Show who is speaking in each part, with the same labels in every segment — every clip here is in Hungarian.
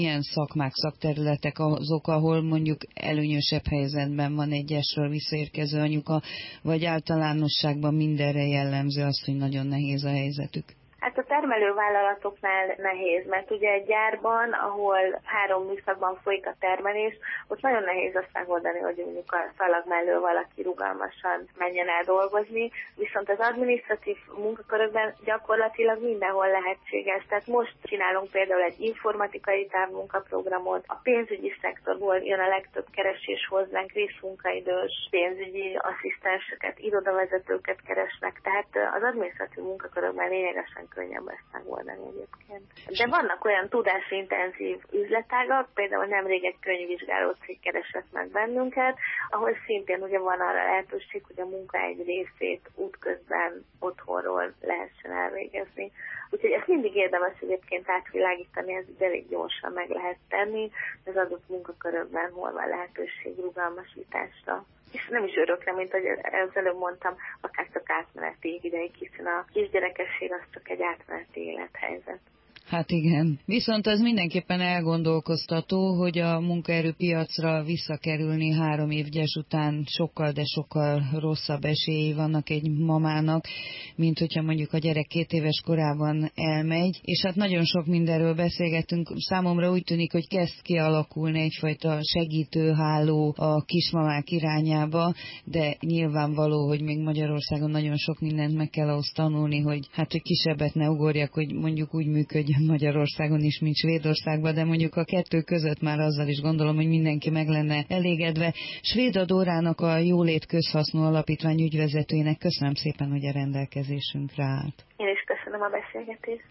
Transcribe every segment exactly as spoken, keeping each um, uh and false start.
Speaker 1: Milyen szakmák, szakterületek azok, ahol mondjuk előnyösebb helyzetben van egyesről visszaérkező anyuka, vagy általánosságban mindenre jellemző azt, hogy nagyon nehéz a helyzetük?
Speaker 2: Hát a termelővállalatoknál nehéz, mert ugye egy gyárban, ahol három műszakban folyik a termelés, ott nagyon nehéz azt megoldani, hogy mondjuk a szalag mellől valaki rugalmasan menjen el dolgozni, viszont az adminisztratív munkakörökben gyakorlatilag mindenhol lehetséges. Tehát most csinálunk például egy informatikai távmunkaprogramot, a pénzügyi szektorból jön a legtöbb keresés hozzánk, részmunkaidős pénzügyi asszisztenseket, irodavezetőket keresnek, tehát az adminisztratív munkakörökben lényegesen könnyebb ezt megoldani egyébként. De vannak olyan tudásintenzív üzletágak, például nemrég egy könyvvizsgáló cég keresett meg bennünket, ahol szintén ugye van arra lehetőség, hogy a munka egy részét útközben otthonról lehessen elvégezni. Úgyhogy ezt mindig érdemes egyébként átvilágítani, ez elég gyorsan meg lehet tenni, az adott munkakörökben hol van lehetőség rugalmasításra. És nem is örökre, mint ahogy az előbb mondtam, akár csak átmeneti ideig, hiszen a kisgyerekesség az csak egy átmeneti élethelyzet.
Speaker 1: Hát igen. Viszont az mindenképpen elgondolkoztató, hogy a munkaerőpiacra visszakerülni három év gyes után sokkal, de sokkal rosszabb esélyi vannak egy mamának, mint hogyha mondjuk a gyerek két éves korában elmegy. És hát nagyon sok mindenről beszélgettünk. Számomra úgy tűnik, hogy kezd kialakulni egyfajta segítőháló a kismamák irányába, de nyilvánvaló, hogy még Magyarországon nagyon sok mindent meg kell ahhoz tanulni, hogy hát, hogy kisebbet ne ugorjak, hogy mondjuk úgy működjön Magyarországon is, mint Svédországban, de mondjuk a kettő között már azzal is gondolom, hogy mindenki meg lenne elégedve. Svéda Dórának, a Jólét Közhasznú Alapítvány ügyvezetőjének köszönöm szépen, hogy a rendelkezésünkre állt.
Speaker 2: Én is köszönöm a beszélgetést.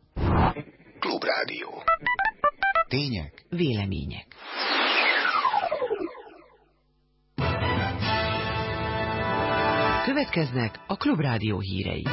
Speaker 3: Klubrádió. Tények,
Speaker 4: vélemények. Következnek a Klubrádió hírei.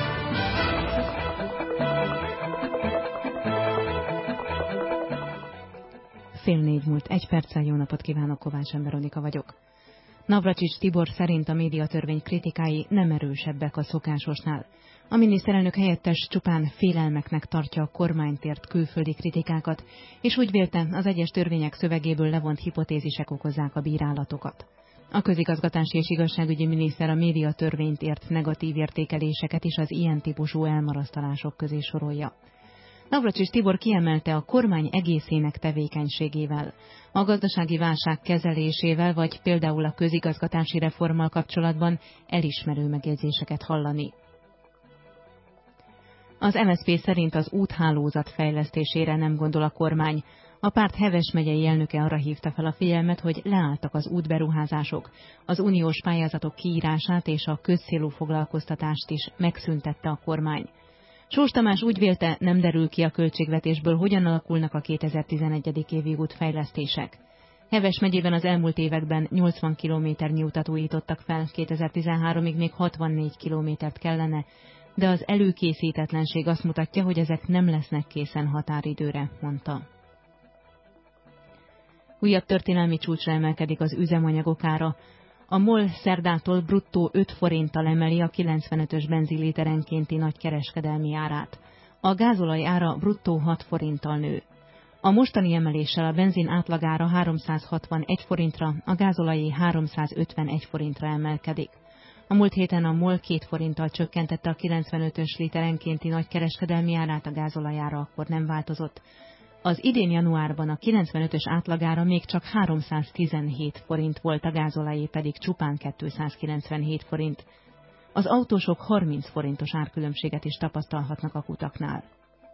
Speaker 5: Fél négy múlt egy perccel, jó napot kívánok, Kovács Veronika vagyok. Navracsics Tibor szerint a médiatörvény kritikái nem erősebbek a szokásosnál. A miniszterelnök helyettes csupán félelmeknek tartja a kormánytért külföldi kritikákat, és úgy vélte, az egyes törvények szövegéből levont hipotézisek okozzák a bírálatokat. A közigazgatási és igazságügyi miniszter a médiatörvényt ért negatív értékeléseket is az ilyen típusú elmarasztalások közé sorolja. Navracsics Tibor kiemelte, a kormány egészének tevékenységével, a gazdasági válság kezelésével, vagy például a közigazgatási reformmal kapcsolatban elismerő megjegyzéseket hallani. Az em es zé pé szerint az úthálózat fejlesztésére nem gondol a kormány. A párt Heves megyei elnöke arra hívta fel a figyelmet, hogy leálltak az útberuházások, az uniós pályázatok kiírását és a közcélú foglalkoztatást is megszüntette a kormány. Sós Tamás úgy vélte, nem derül ki a költségvetésből, hogyan alakulnak a kétezer-tizenegy. Évi útfejlesztések. Heves megyében az elmúlt években nyolcvan kilométernyi utat újítottak fel, kétezer-tizenháromig még hatvannégy kilométert kellene, de az előkészítetlenség azt mutatja, hogy ezek nem lesznek készen határidőre, mondta. Újabb történelmi csúcsra emelkedik az üzemanyagok ára. A MOL szerdától bruttó öt forinttal emeli a kilencvenötös benzinliterenkénti nagykereskedelmi árát. A gázolaj ára bruttó hat forinttal nő. A mostani emeléssel a benzin átlagára háromszázhatvanegy forintra, a gázolajé háromszázötvenegy forintra emelkedik. A múlt héten a MOL két forinttal csökkentette a kilencvenötös literenkénti nagykereskedelmi árát, a gázolajára akkor nem változott. Az idén januárban a kilencvenötös átlagára még csak háromszáztizenhét forint volt, a gázolajé pedig csupán kétszázkilencvenhét forint. Az autósok harminc forintos árkülönbséget is tapasztalhatnak a kutaknál.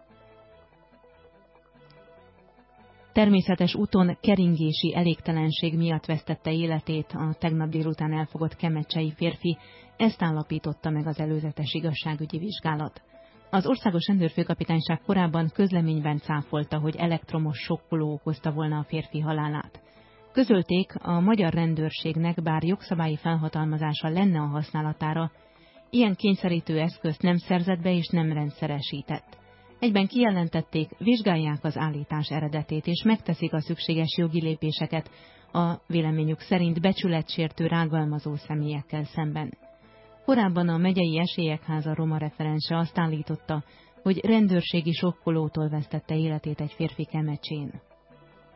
Speaker 5: Természetes úton keringési elégtelenség miatt vesztette életét a tegnap délután elfogott kemecsei férfi, ezt állapította meg az előzetes igazságügyi vizsgálat. Az Országos Rendőrfőkapitányság korábban közleményben cáfolta, hogy elektromos sokkoló okozta volna a férfi halálát. Közölték, a magyar rendőrségnek bár jogszabályi felhatalmazása lenne a használatára, ilyen kényszerítő eszközt nem szerzett be és nem rendszeresített. Egyben kijelentették, vizsgálják az állítás eredetét és megteszik a szükséges jogi lépéseket a véleményük szerint becsületsértő rágalmazó személyekkel szemben. Korábban a Megyei Esélyekháza roma referense azt állította, hogy rendőrségi sokkolótól vesztette életét egy férfi Kemecsén.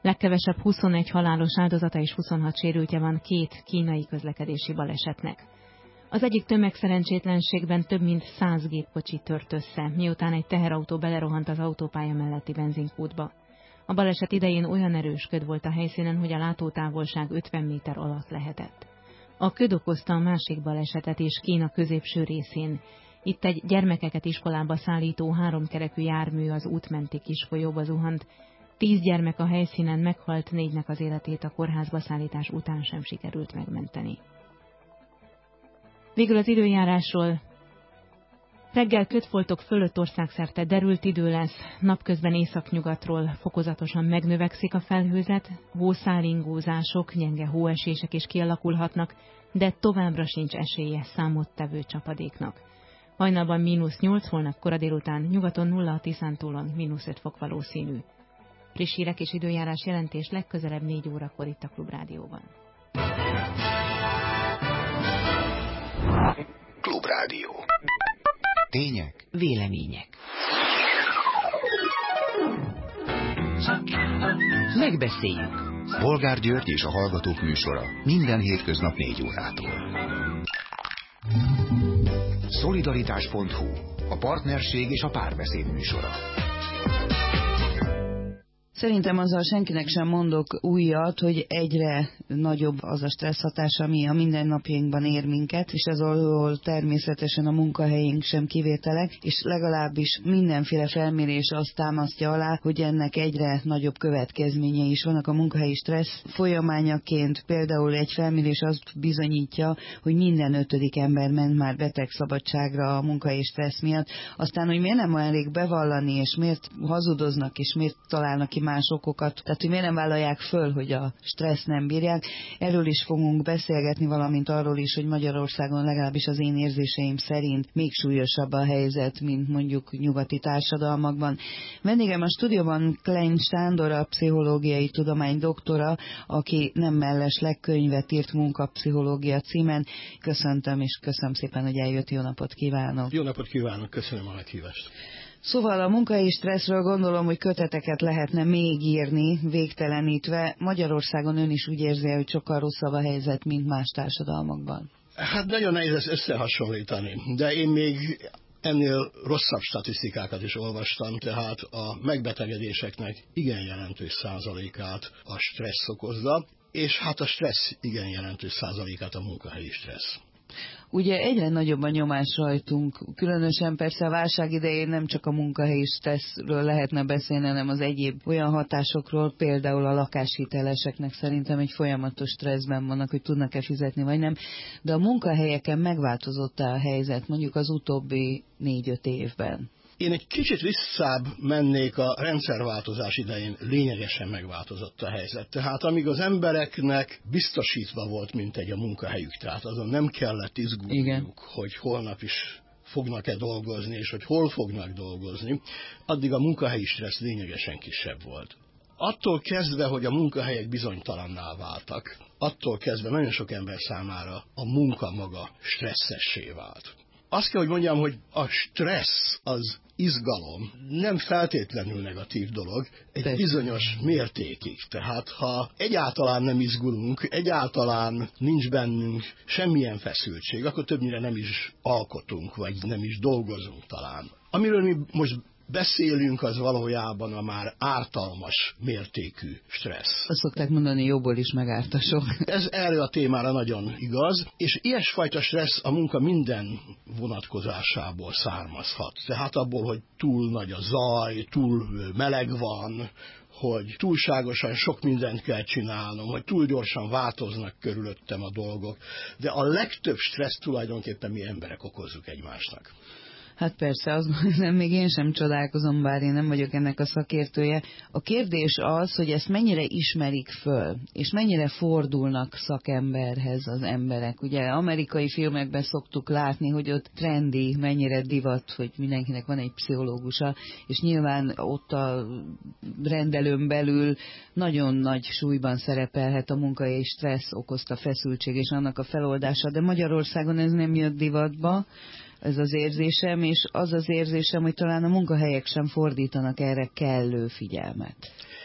Speaker 5: Legkevesebb huszonegy halálos áldozata és huszonhat sérültje van két kínai közlekedési balesetnek. Az egyik tömegszerencsétlenségben több mint száz gépkocsi tört össze, miután egy teherautó belerohant az autópálya melletti benzinkútba. A baleset idején olyan erős köd volt a helyszínen, hogy a látótávolság ötven méter alatt lehetett. A köd okozta a másik balesetet is Kína középső részén. Itt egy gyermekeket iskolába szállító háromkerekű jármű az útmenti kisfolyóba zuhant. Tíz gyermek a helyszínen meghalt, négynek az életét a kórházba szállítás után sem sikerült megmenteni. Végül az időjárásról. Reggel kötfoltok fölött országszerte derült idő lesz, napközben északnyugatról fokozatosan megnövekszik a felhőzet, hószálingózások, gyenge hóesések is kialakulhatnak, de továbbra sincs esélye számottevő csapadéknak. Hajnalban mínusz nyolc, holnap kora délután nyugaton nulla, a Tiszántúlon mínusz öt fok valószínű. Friss hírek és időjárás jelentés legközelebb négy órakor itt a Klubrádióban.
Speaker 3: Klubrádió. Tények.
Speaker 4: Vélemények. Megbeszéljük.
Speaker 3: Bolgár György és a Hallgatók műsora minden hétköznap négy órától. Szolidaritás pont hu. A partnerség és a párbeszéd műsora.
Speaker 1: Szerintem azzal senkinek sem mondok újat, hogy egyre nagyobb az a stressz hatása, ami a mindennapjainkban ér minket, és ez alól természetesen a munkahelyünk sem kivételek, és legalábbis mindenféle felmérés azt támasztja alá, hogy ennek egyre nagyobb következményei is vannak a munkahelyi stressz folyamányaként. Például egy felmérés azt bizonyítja, hogy minden ötödik ember ment már betegszabadságra a munkahelyi stressz miatt. Aztán, hogy miért nem elég bevallani, és miért hazudoznak, és miért találnak ki más okokat, tehát hogy miért nem vállalják föl, hogy a stressz nem bírják. Erről is fogunk beszélgetni, valamint arról is, hogy Magyarországon legalábbis az én érzéseim szerint még súlyosabb a helyzet, mint mondjuk nyugati társadalmakban. Vendégem a stúdióban Klein Sándor, a pszichológiai tudomány doktora, aki nem mellesleg könyvet írt Munkapszichológia címen. Köszöntöm, és köszönöm szépen, hogy eljött. Jó napot kívánok!
Speaker 6: Jó napot kívánok, köszönöm a meghívást!
Speaker 1: Szóval a munkahelyi stresszről gondolom, hogy köteteket lehetne még írni, végtelenítve. Magyarországon ön is úgy érzi, hogy sokkal rosszabb a helyzet, mint más társadalmakban.
Speaker 6: Hát nagyon nehéz ezt összehasonlítani, de én még ennél rosszabb statisztikákat is olvastam, tehát a megbetegedéseknek igen jelentős százalékát a stressz okozza, és hát a stressz igen jelentős százalékát a munkahelyi stressz.
Speaker 1: Ugye egyre nagyobb a nyomás rajtunk, különösen persze a válság idején nem csak a munkahelyi stresszről lehetne beszélni, hanem az egyéb olyan hatásokról, például a lakáshiteleseknek szerintem egy folyamatos stresszben vannak, hogy tudnak-e fizetni vagy nem, de a munkahelyeken megváltozott a helyzet mondjuk az utóbbi négy-öt évben.
Speaker 6: Én egy kicsit visszább mennék, a rendszerváltozás idején lényegesen megváltozott a helyzet. Tehát amíg az embereknek biztosítva volt mintegy a munkahelyük, tehát azon nem kellett izgulniuk, hogy holnap is fognak-e dolgozni, és hogy hol fognak dolgozni, addig a munkahelyi stressz lényegesen kisebb volt. Attól kezdve, hogy a munkahelyek bizonytalanná váltak, attól kezdve nagyon sok ember számára a munka maga stresszessé vált. Azt kell, hogy mondjam, hogy a stressz, az izgalom nem feltétlenül negatív dolog, egy Persze. bizonyos mértékig. Tehát ha egyáltalán nem izgulunk, egyáltalán nincs bennünk semmilyen feszültség, akkor többnyire nem is alkotunk, vagy nem is dolgozunk talán. Amiről mi most beszélünk, az valójában a már ártalmas mértékű stressz.
Speaker 1: Azt szokták mondani, jóból is megártasok.
Speaker 6: Ez erre a témára nagyon igaz, és ilyesfajta stressz a munka minden vonatkozásából származhat. Tehát abból, hogy túl nagy a zaj, túl meleg van, hogy túlságosan sok mindent kell csinálnom, hogy túl gyorsan változnak körülöttem a dolgok, de a legtöbb stressz tulajdonképpen mi emberek okozzuk egymásnak.
Speaker 1: Hát persze, azt nem, még én sem csodálkozom, bár én nem vagyok ennek a szakértője. A kérdés az, hogy ezt mennyire ismerik föl, és mennyire fordulnak szakemberhez az emberek. Ugye amerikai filmekben szoktuk látni, hogy ott trendi, mennyire divat, hogy mindenkinek van egy pszichológusa, és nyilván ott a rendelőn belül nagyon nagy súlyban szerepelhet a munkai stressz okozta feszültség és annak a feloldása, de Magyarországon ez nem jött divatba, ez az érzésem, és az az érzésem, hogy talán a munkahelyek sem fordítanak erre kellő figyelmet.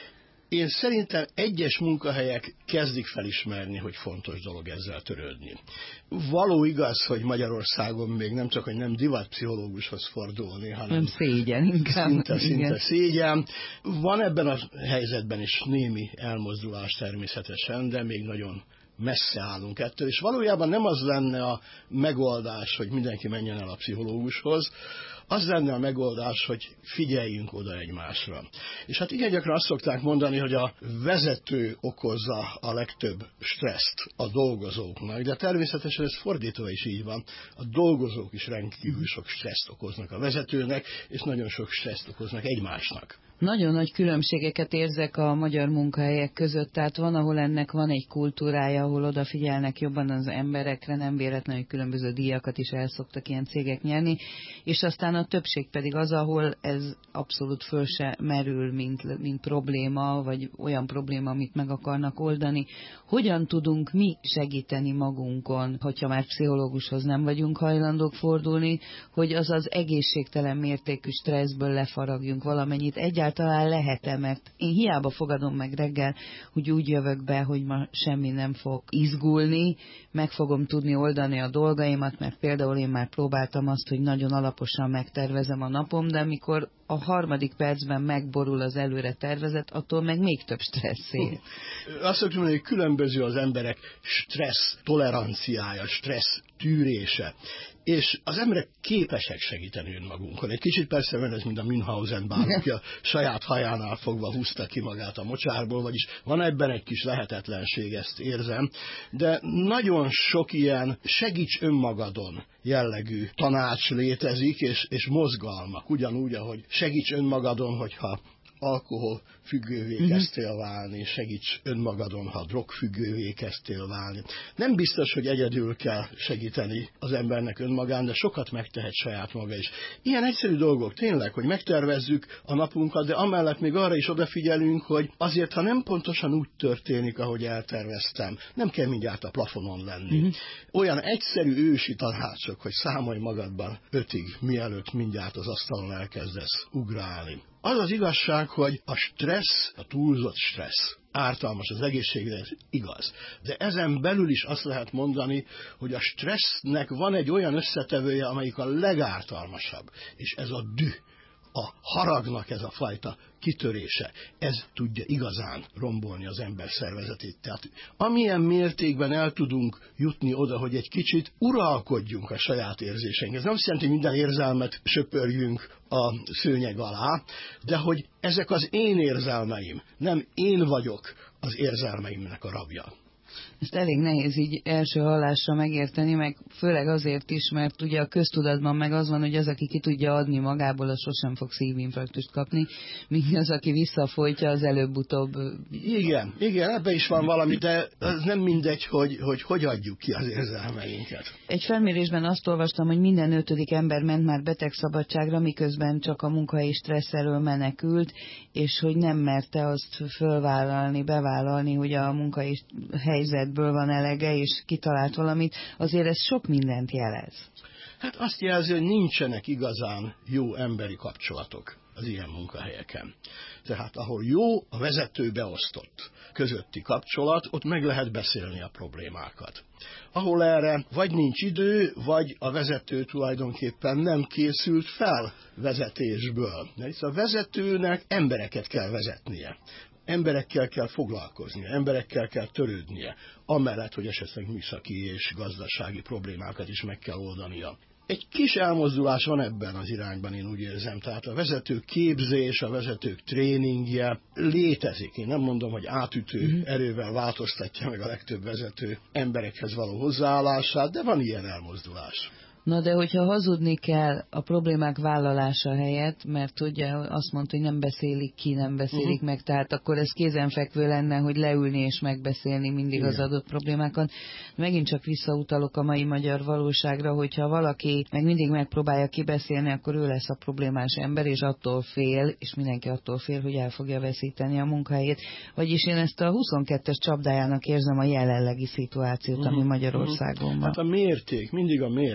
Speaker 6: Én szerintem egyes munkahelyek kezdik felismerni, hogy fontos dolog ezzel törődni. Való igaz, hogy Magyarországon még nem csak, hogy nem divat pszichológushoz fordulni, hanem
Speaker 1: nem szégyen inkább.
Speaker 6: Szinte, szinte szégyen. Van ebben a helyzetben is némi elmozdulás természetesen, de még nagyon messze állunk ettől, és valójában nem az lenne a megoldás, hogy mindenki menjen el a pszichológushoz, az lenne a megoldás, hogy figyeljünk oda egymásra. És hát igen gyakran azt szokták mondani, hogy a vezető okozza a legtöbb stresszt a dolgozóknak, de természetesen ez fordítva is így van. A dolgozók is rendkívül sok stresszt okoznak a vezetőnek, és nagyon sok stresszt okoznak egymásnak.
Speaker 1: Nagyon nagy különbségeket érzek a magyar munkahelyek között, tehát van, ahol ennek van egy kultúrája, ahol odafigyelnek jobban az emberekre, nem véletlenül különböző díjakat is el szoktak ilyen cégek nyerni, és aztán a többség pedig az, ahol ez abszolút föl se merül, mint, mint probléma, vagy olyan probléma, amit meg akarnak oldani. Hogyan tudunk mi segíteni magunkon, hogyha már pszichológushoz nem vagyunk hajlandók fordulni, hogy az az egészségtelen mértékű stresszből lefaragjunk valamennyit. Egyáltalán lehet-e, mert én hiába fogadom meg reggel, hogy úgy jövök be, hogy ma semmi nem fog izgulni, meg fogom tudni oldani a dolgaimat, mert például én már próbáltam azt, hogy nagyon alaposan megtervezem a napom, de amikor a harmadik percben megborul az előre tervezet, attól meg még több stressz él.
Speaker 6: Azt szoktam mondani, hogy különböző az emberek stressz toleranciája, stressz tűrése, és az emberek képesek segíteni önmagunkon. Egy kicsit persze van ez, mint a Münchhausen bár, aki a saját hajánál fogva húzta ki magát a mocsárból, vagyis van ebben egy kis lehetetlenség, ezt érzem, de nagyon sok ilyen segíts önmagadon jellegű tanács létezik, és, és mozgalmak, ugyanúgy, ahogy segíts önmagadon, hogyha alkohol függővé kezdtél válni, segíts önmagadon, ha drogfüggővé kezdtél válni. Nem biztos, hogy egyedül kell segíteni az embernek önmagán, de sokat megtehet saját maga is. Ilyen egyszerű dolgok tényleg, hogy megtervezzük a napunkat, de amellett még arra is odafigyelünk, hogy azért, ha nem pontosan úgy történik, ahogy elterveztem, nem kell mindjárt a plafonon lenni. Uh-huh. Olyan egyszerű ősi tanácsok, hogy számolj magadban ötig, mielőtt mindjárt az asztalon elkezdesz ugrálni. Az az igazság, hogy a stressz, a túlzott stressz ártalmas az egészségre, ez igaz. De ezen belül is azt lehet mondani, hogy a stressznek van egy olyan összetevője, amelyik a legártalmasabb, és ez a düh. A haragnak ez a fajta kitörése, ez tudja igazán rombolni az ember szervezetét. Tehát amilyen mértékben el tudunk jutni oda, hogy egy kicsit uralkodjunk a saját érzéseink. Ez nem azt jelenti, hogy minden érzelmet söpörjünk a szőnyeg alá, de hogy ezek az én érzelmeim, nem én vagyok az érzelmeimnek a rabja.
Speaker 1: Ezt elég nehéz így első hallásra megérteni, meg főleg azért is, mert ugye a köztudatban meg az van, hogy az, aki ki tudja adni magából, az sosem fog szívinfarktust kapni, míg az, aki visszafolytja, az előbb-utóbb...
Speaker 6: Igen, igen, ebben is van valami, de az nem mindegy, hogy, hogy hogy adjuk ki az érzelmeinket.
Speaker 1: Egy felmérésben azt olvastam, hogy minden ötödik ember ment már betegszabadságra, miközben csak a munkahelyi stressz elől menekült, és hogy nem merte azt fölvállalni, bevállalni, hogy a munkahelyi helyzetből van elege, és kitalált valamit, azért ez sok mindent jelez.
Speaker 6: Hát azt jelzi, hogy nincsenek igazán jó emberi kapcsolatok az ilyen munkahelyeken. Tehát ahol jó a vezető beosztott közötti kapcsolat, ott meg lehet beszélni a problémákat. Ahol erre vagy nincs idő, vagy a vezető tulajdonképpen nem készült fel vezetésből. Hisz a vezetőnek embereket kell vezetnie. Emberekkel kell foglalkoznia, emberekkel kell törődnie, amellett, hogy esetleg műszaki és gazdasági problémákat is meg kell oldania. Egy kis elmozdulás van ebben az irányban, én úgy érzem. Tehát a vezetők képzés, a vezetők tréningje létezik. Én nem mondom, hogy átütő mm-hmm. erővel változtatja meg a legtöbb vezető emberekhez való hozzáállását, de van ilyen elmozdulás.
Speaker 1: Na de hogyha hazudni kell a problémák vállalása helyett, mert ugye azt mondta, hogy nem beszélik ki, nem beszélik uh-huh. meg, tehát akkor ez kézenfekvő lenne, hogy leülni és megbeszélni mindig igen. az adott problémákat. Megint csak visszautalok a mai magyar valóságra, hogyha valaki meg mindig megpróbálja kibeszélni, akkor ő lesz a problémás ember, és attól fél, és mindenki attól fél, hogy el fogja veszíteni a munkahelyét. Vagyis én ezt a huszonkettes csapdájának érzem a jelenlegi szituációt, uh-huh. ami Magyarországon van.
Speaker 6: Hát a mérték, mindig a mérték.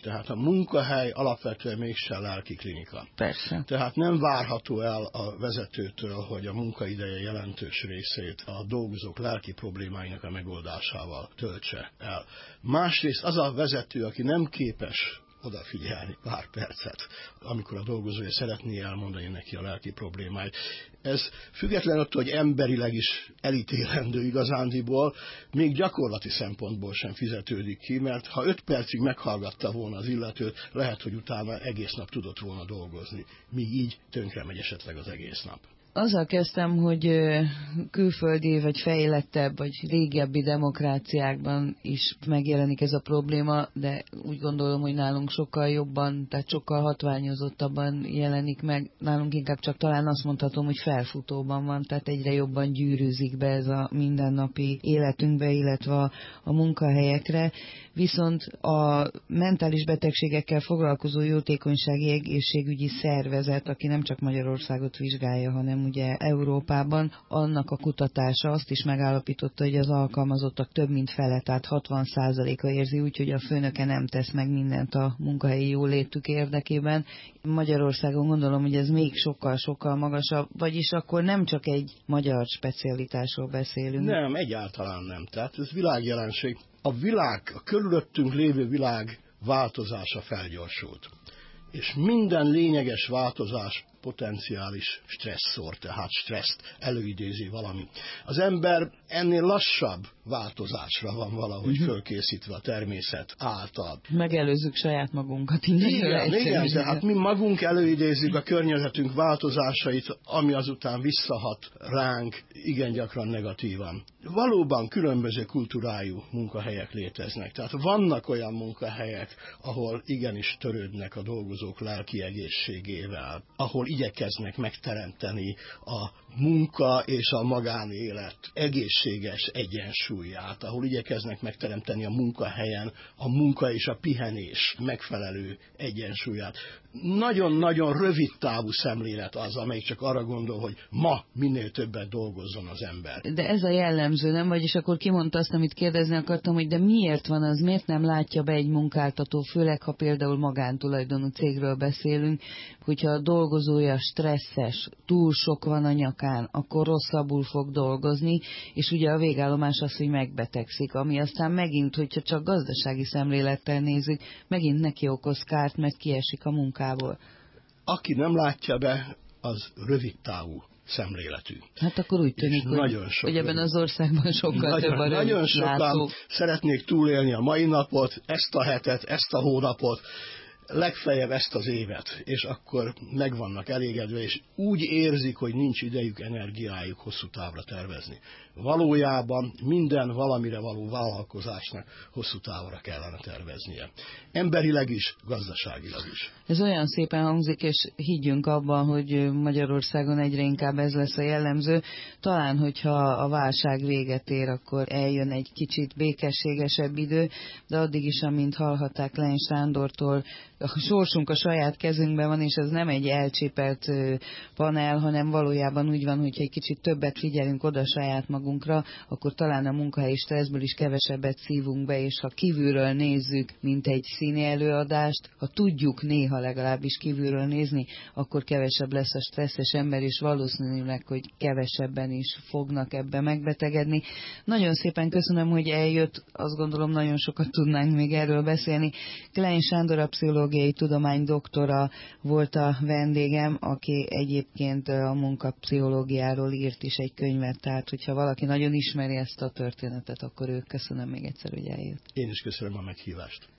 Speaker 6: Tehát a munkahely alapvetően mégsem lelki klinika.
Speaker 1: Persze.
Speaker 6: Tehát nem várható el a vezetőtől, hogy a munkaideje jelentős részét a dolgozók lelki problémáinak a megoldásával töltse el. Másrészt az a vezető, aki nem képes odafigyelni pár percet, amikor a dolgozója szeretné elmondani neki a lelki problémáit. Ez független attól, hogy emberileg is elítélendő igazándiból, még gyakorlati szempontból sem fizetődik ki, mert ha öt percig meghallgatta volna az illetőt, lehet, hogy utána egész nap tudott volna dolgozni, míg így tönkre megy esetleg az egész nap.
Speaker 1: Azzal kezdtem, hogy külföldi, vagy fejlettebb, vagy régebbi demokráciákban is megjelenik ez a probléma, de úgy gondolom, hogy nálunk sokkal jobban, tehát sokkal hatványozottabban jelenik meg. Nálunk inkább csak talán azt mondhatom, hogy felfutóban van, tehát egyre jobban gyűrűzik be ez a mindennapi életünkbe, illetve a, a munkahelyekre. Viszont a mentális betegségekkel foglalkozó jótékonysági egészségügyi szervezet, aki nem csak Magyarországot vizsgálja, hanem ugye Európában, annak a kutatása azt is megállapította, hogy az alkalmazottak több mint fele, tehát hatvan százaléka érzi úgy, hogy a főnöke nem tesz meg mindent a munkahelyi jólétük érdekében. Magyarországon gondolom, hogy ez még sokkal-sokkal magasabb, vagyis akkor nem csak egy magyar specialitásról beszélünk.
Speaker 6: Nem, egyáltalán nem. Tehát ez világjelenség. A világ, a körülöttünk lévő világ változása felgyorsult. És minden lényeges változás potenciális stresszor, tehát stresszt előidézi valami. Az ember ennél lassabb változásra van valahogy uh-huh. fölkészítve a természet által.
Speaker 1: Megelőzzük saját magunkat. Igen,
Speaker 6: igen, igen, tehát mi magunk előidézzük a környezetünk változásait, ami azután visszahat ránk igen gyakran negatívan. Valóban különböző kultúrájú munkahelyek léteznek. Tehát vannak olyan munkahelyek, ahol igenis törődnek a dolgozók lelki egészségével, ahol igyekeznek megteremteni a munka és a magánélet egészséges egyensúlyát, ahol igyekeznek megteremteni a munkahelyen a munka és a pihenés megfelelő egyensúlyát. Nagyon-nagyon rövid távú szemlélet az, amelyik csak arra gondol, hogy ma minél többet dolgozzon az ember.
Speaker 1: De ez a jellemző, nem? Vagyis akkor kimondta azt, amit kérdezni akartam, hogy de miért van az, miért nem látja be egy munkáltató, főleg ha például magántulajdonú cégről beszélünk, hogyha a dolgozója stresszes, túl sok van a nyakán, akkor rosszabbul fog dolgozni, és ugye a végállomás az, hogy megbetegszik, ami aztán megint, hogyha csak gazdasági szemlélettel nézzük, megint neki okoz kárt, mert kiesik a munkából.
Speaker 6: Aki nem látja be, az rövidtávú szemléletű.
Speaker 1: Hát akkor úgy tűnik, hogy, hogy ebben az országban sokkal
Speaker 6: nagyon,
Speaker 1: több a
Speaker 6: nagyon sokan
Speaker 1: látó.
Speaker 6: Szeretnék túlélni a mai napot, ezt a hetet, ezt a hónapot, legfeljebb ezt az évet, és akkor meg vannak elégedve, és úgy érzik, hogy nincs idejük, energiájuk hosszú távra tervezni. Valójában minden valamire való vállalkozásnak hosszú távra kellene terveznie. Emberileg is, gazdaságilag is.
Speaker 1: Ez olyan szépen hangzik, és higgyünk abban, hogy Magyarországon egyre inkább ez lesz a jellemző. Talán, hogyha a válság véget ér, akkor eljön egy kicsit békességesebb idő, de addig is, amint hallhatták Klein Sándortól, a sorsunk a saját kezünkben van, és ez nem egy elcsépelt panel, hanem valójában úgy van, hogyha egy kicsit többet figyelünk oda saját magunkra, akkor talán a munkahelyi stresszből is kevesebbet szívunk be, és ha kívülről nézzük, mint egy színi előadást, ha tudjuk néha legalábbis kívülről nézni, akkor kevesebb lesz a stresszes ember, és valószínűleg, hogy kevesebben is fognak ebbe megbetegedni. Nagyon szépen köszönöm, hogy eljött, azt gondolom nagyon sokat tudnánk még erről beszélni. Klein Sándor, a pszichológiai tudomány doktora volt a vendégem, aki egyébként a munkapszichológiáról írt is egy könyvet, tehát hogyha valaki nagyon ismeri ezt a történetet, akkor ők köszönöm még egyszer, hogy eljött.
Speaker 6: Én is köszönöm a meghívást.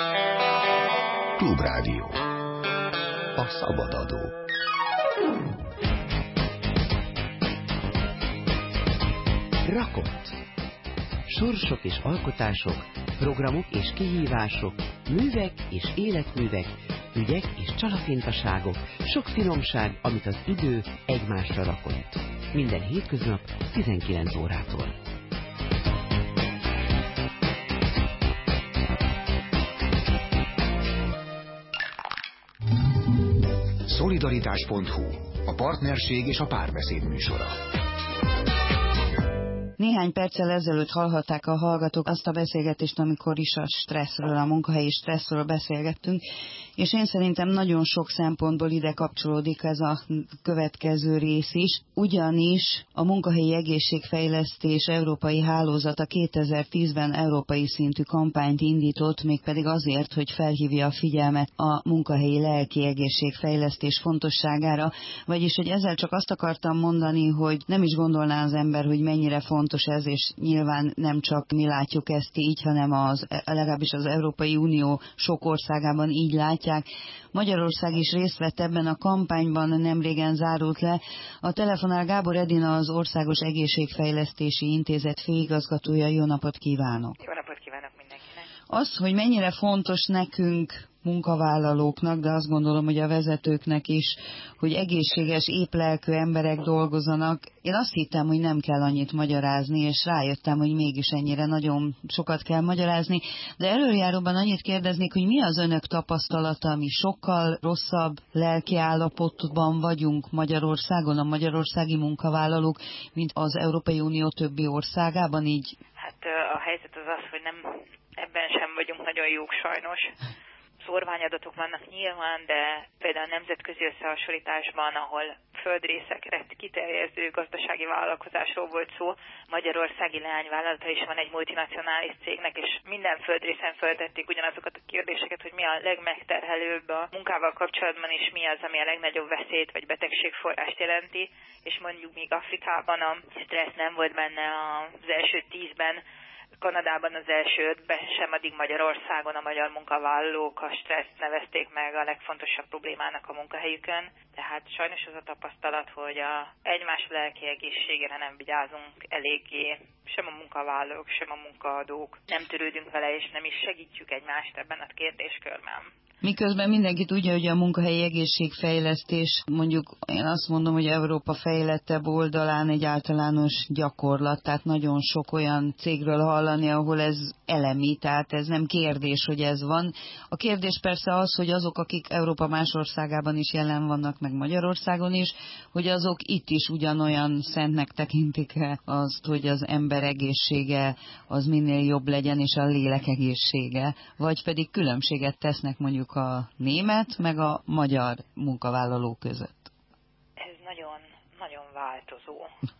Speaker 3: Klubrádió. A szabadadó.
Speaker 4: Rakott. Sorsok és alkotások, programok és kihívások, művek és életművek, ügyek és csalafintaságok, sok finomság, amit az idő egymásra rakott. Minden hétköznap tizenkilenc órától.
Speaker 3: Szolidaritás pont hu. A partnerség és a párbeszéd műsora.
Speaker 1: Néhány perccel ezelőtt hallhatták a hallgatók azt a beszélgetést, amikor is a stresszről, a munkahelyi stresszről beszélgettünk, és én szerintem nagyon sok szempontból ide kapcsolódik ez a következő rész is, ugyanis a munkahelyi egészségfejlesztés európai hálózata kétezer-tízben európai szintű kampányt indított, mégpedig azért, hogy felhívja a figyelmet a munkahelyi lelki egészségfejlesztés fontosságára, vagyis, hogy ezzel csak azt akartam mondani, hogy nem is gondolná az ember, hogy mennyire fontos ez, és nyilván nem csak mi látjuk ezt így, hanem az, legalábbis az Európai Unió sok országában így látják. Magyarország is részt vett ebben a kampányban, nemrégen zárult le. A telefonál Gábor Edina, az Országos Egészségfejlesztési Intézet főigazgatója. Jó napot kívánok!
Speaker 7: Jó napot kívánok mindenkinek!
Speaker 1: Az, hogy mennyire fontos nekünk, munkavállalóknak, de azt gondolom, hogy a vezetőknek is, hogy egészséges, éplelkű emberek dolgozzanak. Én azt hittem, hogy nem kell annyit magyarázni, és rájöttem, hogy mégis ennyire nagyon sokat kell magyarázni. De előjáróban annyit kérdeznék, hogy mi az önök tapasztalata, mi sokkal rosszabb lelki állapotban vagyunk Magyarországon, a magyarországi munkavállalók, mint az Európai Unió többi országában így?
Speaker 7: Hát a helyzet az az, hogy nem, ebben sem vagyunk nagyon jók sajnos. Szórványadatok vannak nyilván, de például a nemzetközi összehasonlításban, ahol földrészekre kiterjedő gazdasági vállalkozásról volt szó, magyarországi leányvállalata is van egy multinacionális cégnek, és minden földrészen föltették ugyanazokat a kérdéseket, hogy mi a legmegterhelőbb a munkával kapcsolatban, és mi az, ami a legnagyobb veszélyt vagy betegségforrást jelenti, és mondjuk még Afrikában a stressz nem volt benne az első tízben, Kanadában az első ötben sem, addig Magyarországon a magyar munkavállalók a stresszt nevezték meg a legfontosabb problémának a munkahelyükön. Tehát sajnos az a tapasztalat, hogy a egymás lelki egészségére nem vigyázunk eléggé, sem a munkavállalók, sem a munkaadók. Nem törődünk vele, és nem is segítjük egymást ebben a kérdéskörben.
Speaker 1: Miközben mindenki tudja, hogy a munkahelyi egészségfejlesztés, mondjuk én azt mondom, hogy Európa fejlettebb oldalán egy általános gyakorlat, tehát nagyon sok olyan cégről hallani, ahol ez elemi, tehát ez nem kérdés, hogy ez van. A kérdés persze az, hogy azok, akik Európa más országában is jelen vannak, meg Magyarországon is, hogy azok itt is ugyanolyan szentnek tekintik-e azt, hogy az ember egészsége az minél jobb legyen, és a lélek egészsége, vagy pedig különbséget tesznek mondjuk a német, meg a magyar munkavállaló között?
Speaker 7: Ez nagyon, nagyon változó.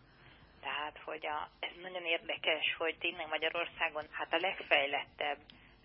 Speaker 7: Tehát, hogy a, ez nagyon érdekes, hogy tényleg Magyarországon hát a legfejlettebb,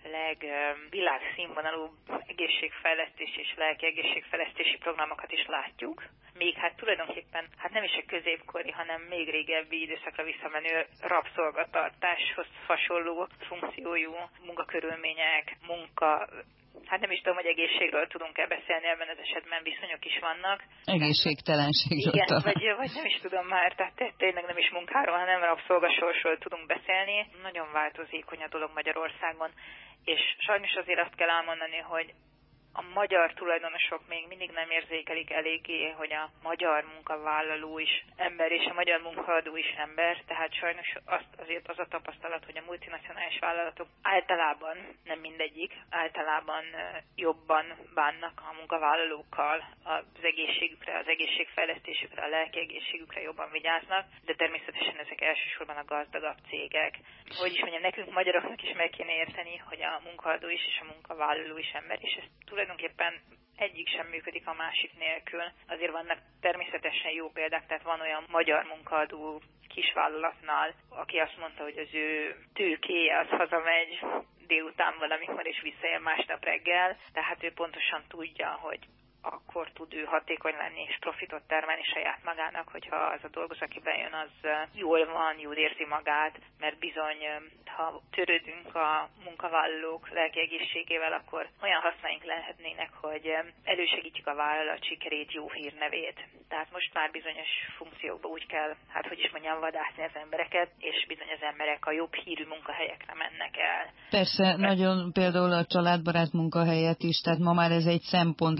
Speaker 7: legvilágszínvonalú egészségfejlesztés és lelki egészségfejlesztési programokat is látjuk. Még hát tulajdonképpen, hát nem is a középkori, hanem még régebbi időszakra visszamenő rabszolgatartáshoz hasonló funkciójú munkakörülmények, munka, hát nem is tudom, hogy egészségről tudunk-e beszélni, ebben az esetben viszonyok is vannak.
Speaker 1: Egészségtelenségről.
Speaker 7: Igen, vagy, vagy nem is tudom már, tehát tényleg nem is munkáról, hanem rabszolgasorsról tudunk beszélni. Nagyon változékony a dolog Magyarországon, és sajnos azért azt kell elmondani, hogy a magyar tulajdonosok még mindig nem érzékelik eléggé, hogy a magyar munkavállaló is ember, és a magyar munkaadó is ember, tehát sajnos azt, azért az a tapasztalat, hogy a multinacionális vállalatok általában, nem mindegyik, általában jobban bánnak a munkavállalókkal, az egészségükre, az egészségfejlesztésükre, a lelki egészségükre jobban vigyáznak, de természetesen ezek elsősorban a gazdagabb cégek. Hogy is mondjam, nekünk magyaroknak is meg kéne érteni, hogy a munkaadó is és a munkavállaló is ember, és ez tulajdonképpen egyik sem működik a másik nélkül. Azért vannak természetesen jó példák, tehát van olyan magyar munkaadó kisvállalatnál, aki azt mondta, hogy az ő tőkéje az hazamegy délután valamikor és visszajön másnap reggel, tehát ő pontosan tudja, hogy akkor tud ő hatékony lenni és profitot termelni saját magának, hogyha az a dolgozó, aki bejön, az jól van, jól érzi magát, mert bizony, ha törődünk a munkavállalók lelki egészségével, akkor olyan hasznáink lehetnének, hogy elősegítjük a vállalat sikerét, jó hírnevét. Tehát most már bizonyos funkciókban úgy kell, hát hogy is mondjam, vadászni az embereket, és bizony az emberek a jobb hírű munkahelyekre mennek el.
Speaker 1: Persze, mert nagyon például a családbarát munkahelyet is, tehát ma már ez egy szempont, legalábbis a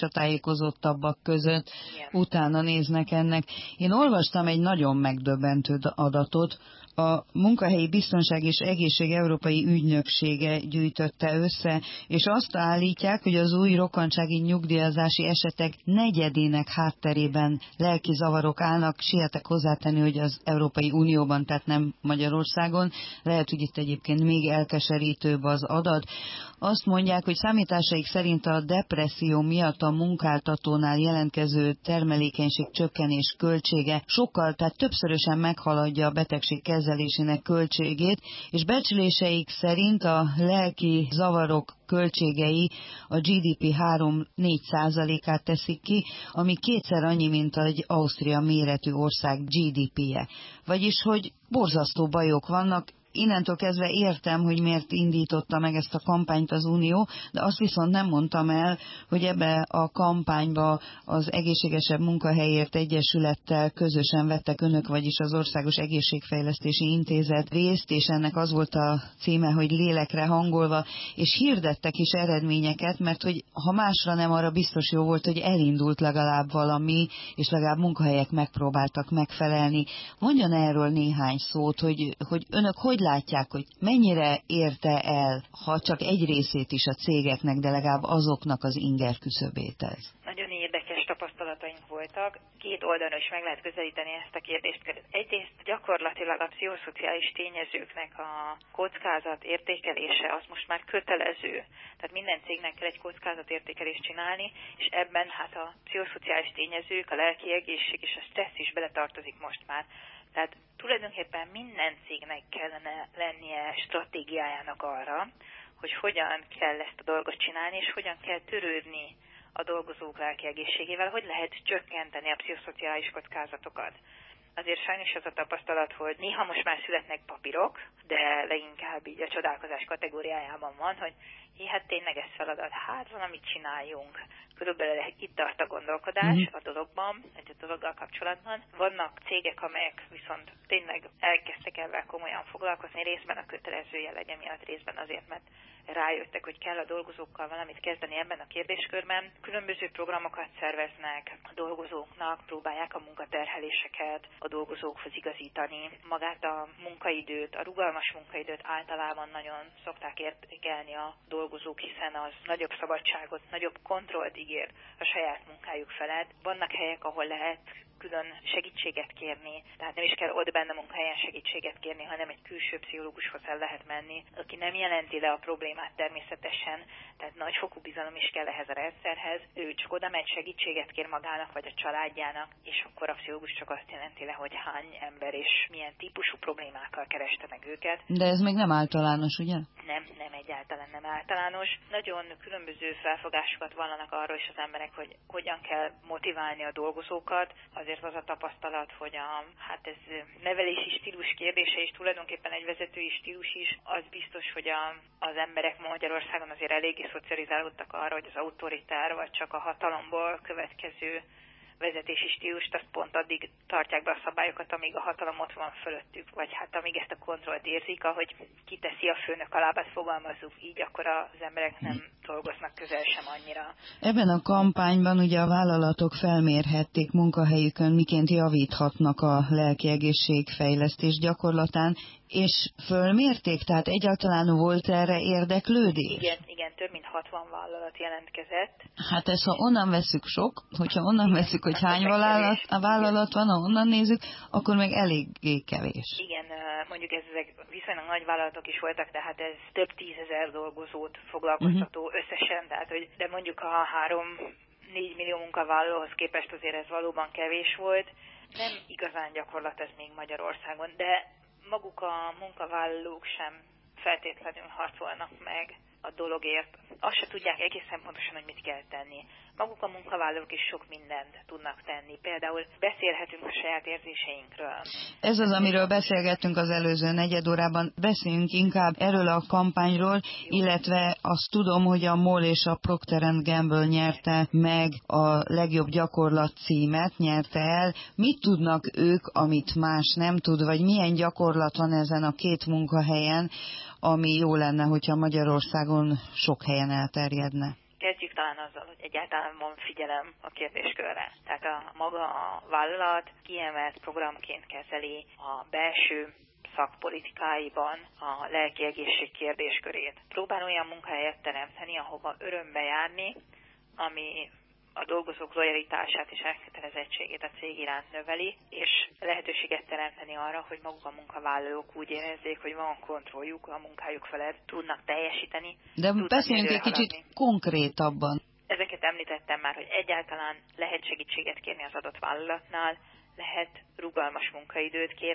Speaker 1: visszatájékozottabbak között
Speaker 7: Igen.
Speaker 1: utána néznek ennek. Én olvastam egy nagyon megdöbbentő adatot, a Munkahelyi Biztonság és Egészség Európai Ügynöksége gyűjtötte össze, és azt állítják, hogy az új rokkantsági nyugdíjazási esetek negyedének hátterében lelki zavarok állnak. Sietek hozzátenni, hogy az Európai Unióban, tehát nem Magyarországon, lehet, hogy itt egyébként még elkeserítőbb az adat. Azt mondják, hogy számításaik szerint a depresszió miatt a munkáltatónál jelentkező termelékenység csökkenés költsége sokkal, tehát többszörösen meghaladja a betegség kezelésének költségét, és becsléseik szerint a lelki zavarok költségei a gé dé pé három-négy százalékát teszik ki, ami kétszer annyi, mint egy Ausztria méretű ország gé dé péje. Vagyis, hogy borzasztó bajok vannak. Innentől kezdve értem, hogy miért indította meg ezt a kampányt az Unió, de azt viszont nem mondtam el, hogy ebbe a kampányba az Egészségesebb Munkahelyért Egyesülettel közösen vettek önök, vagyis az Országos Egészségfejlesztési Intézet részt, és ennek az volt a címe, hogy lélekre hangolva, és hirdettek is eredményeket, mert hogy ha másra nem, arra biztos jó volt, hogy elindult legalább valami, és legalább munkahelyek megpróbáltak megfelelni. Mondjon erről néhány szót, hogy, hogy önök hogy látják, hogy mennyire érte el, ha csak egy részét is a cégeknek, de legalább azoknak az inger küszöbét ez?
Speaker 7: Nagyon érdekes tapasztalataink voltak. Két oldalon is meg lehet közelíteni ezt a kérdést. Egyrészt gyakorlatilag a pszichoszociális tényezőknek a kockázat értékelése az most már kötelező. Tehát minden cégnek kell egy kockázatértékelést csinálni, és ebben hát a pszichoszociális tényezők, a lelki egészség és a stressz is beletartozik most már. Tehát tulajdonképpen minden cégnek kellene lennie stratégiájának arra, hogy hogyan kell ezt a dolgot csinálni, és hogyan kell törődni a dolgozók lelki egészségével, hogy lehet csökkenteni a pszichoszociális kockázatokat. Azért sajnos az a tapasztalat, hogy néha most már születnek papírok, de leginkább így a csodálkozás kategóriájában van, hogy hé, hát tényleg ez feladat, hát valamit csináljunk. Körülbelül itt tart a gondolkodás mm-hmm. a dologban, egy a dologgal kapcsolatban. Vannak cégek, amelyek viszont tényleg elkezdtek ebben komolyan foglalkozni, részben a kötelező jellege miatt, részben azért, mert rájöttek, hogy kell a dolgozókkal valamit kezdeni ebben a kérdéskörben. Különböző programokat szerveznek a dolgozóknak, próbálják a munkaterheléseket a dolgozókhoz igazítani. Magát a munkaidőt, a rugalmas munkaidőt általában nagyon szokták értékelni a dolgozók, hiszen az nagyobb szabadságot, nagyobb kontrollt ígér a saját munkájuk felett. Vannak helyek, ahol lehet külön segítséget kérni, tehát nem is kell ott benne a munkahelyen segítséget kérni, hanem egy külső pszichológushoz el lehet menni, aki nem jelenti le a problémát természetesen, tehát nagyfokú bizalom is kell ehhez a rendszerhez. Ő csak oda megy, segítséget kér magának vagy a családjának, és akkor a pszichológus csak azt jelenti le, hogy hány ember és milyen típusú problémákkal kereste meg őket.
Speaker 1: De ez még nem általános, ugye?
Speaker 7: Nem, nem egyáltalán nem általános. Nagyon különböző felfogásokat vallanak arról is az emberek, hogy hogyan kell motiválni a dolgozókat. Azért az a tapasztalat, hogy a, hát ez nevelési stílus kérdése is, tulajdonképpen egy vezetői stílus is, az biztos, hogy a, az emberek Magyarországon azért eléggé szocializálódtak arra, hogy az autoritár vagy csak a hatalomból következő vezetési stílust, azt pont addig tartják be a szabályokat, amíg a hatalom ott van fölöttük, vagy hát amíg ezt a kontrollt érzik, ahogy kiteszi a főnök a lábát, fogalmazzuk így, akkor az emberek nem dolgoznak közel sem annyira.
Speaker 1: Ebben a kampányban ugye a vállalatok felmérhették munkahelyükön, miként javíthatnak a lelki egészségfejlesztés gyakorlatán, és fölmérték? Tehát egyáltalán volt erre érdeklődés?
Speaker 7: Igen, igen, több mint hatvan vállalat jelentkezett.
Speaker 1: Hát ez, ha onnan veszük sok, hogyha onnan veszük, hogy hány vállalat, a vállalat van, ha onnan nézzük, akkor meg eléggé kevés.
Speaker 7: Igen, mondjuk ezek viszonylag nagy vállalatok is voltak, tehát ez több tízezer dolgozót foglalkoztató uh-huh. összesen, tehát hogy, de mondjuk a három-négy millió munkavállalóhoz képest azért ez valóban kevés volt. Nem igazán gyakorlat ez még Magyarországon, de maguk a munkavállalók sem feltétlenül harcolnak meg a dologért. Azt se tudják egészen pontosan, hogy mit kell tenni. Maguk a munkavállalók is sok mindent tudnak tenni. Például beszélhetünk a saját érzéseinkről.
Speaker 1: Ez az, amiről beszélgettünk az előző negyed órában. Beszéljünk inkább erről a kampányról, illetve azt tudom, hogy a MOL és a Procter and Gamble nyerte meg a legjobb gyakorlat címet, nyerte el. Mit tudnak ők, amit más nem tud, vagy milyen gyakorlat van ezen a két munkahelyen, ami jó lenne, hogyha Magyarországon sok helyen elterjedne?
Speaker 7: Kezdjük kezdjük talán azzal, hogy egyáltalán van figyelem a kérdéskörre. Tehát a maga a vállalat kiemelt programként kezeli a belső szakpolitikáiban a lelki egészség kérdéskörét. Próbál olyan munkahelyet teremteni, ahova örömbe járni, ami a dolgozók lojalitását és elkötelezettségét a cég iránt növeli, és lehetőséget teremteni arra, hogy maguk a munkavállalók úgy érezzék, hogy van kontrolljuk a munkájuk felett, tudnak teljesíteni.
Speaker 1: De beszéljünk egy kicsit haladni. Konkrétabban.
Speaker 7: Ezeket említettem már, hogy egyáltalán lehet segítséget kérni az adott vállalatnál, lehet rugalmas munkaidőt kérni,